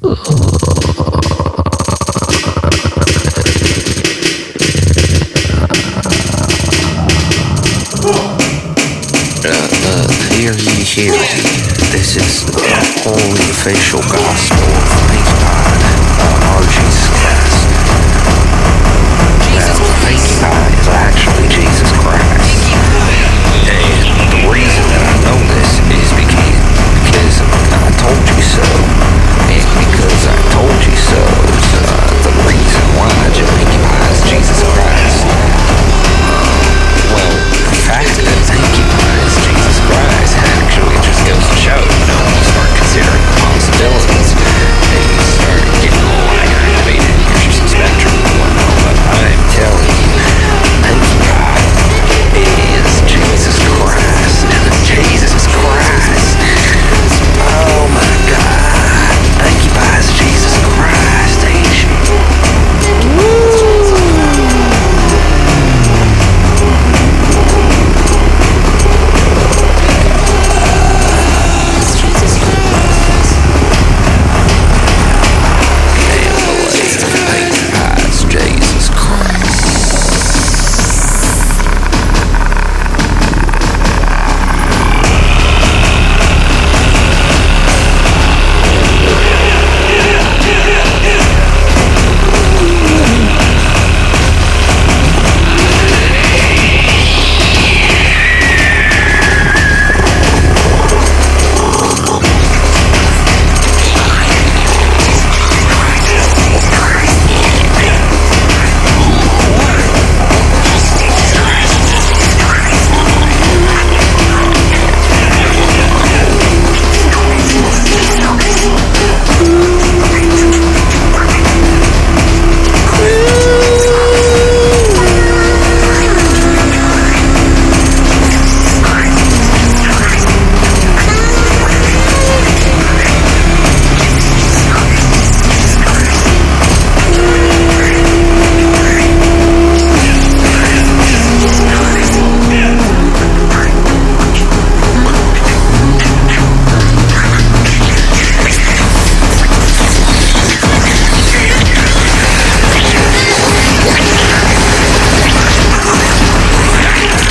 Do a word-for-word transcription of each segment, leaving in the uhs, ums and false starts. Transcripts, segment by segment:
Hear ye, hear ye. This is the holy official gospel of Thank God, uh, our Jesus Christ. Now, Thank God is actually Jesus Christ. And the reason that I know this is because, because I told you so. And because I told you so is uh, the reason why Thank God is Jesus Christ. Well, the fact that Thank You is Jesus Christ actually just goes to show, you know, when you start considering the possibilities, and you start getting a little aggravated, here's some spectrum and whatnot, but I'm telling you, Thank God is Jesus Christ. Jesus Christ. Oh my God. Thank you, guys, Jesus Christ, ain't you? Woo!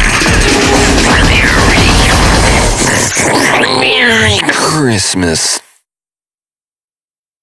Christmas.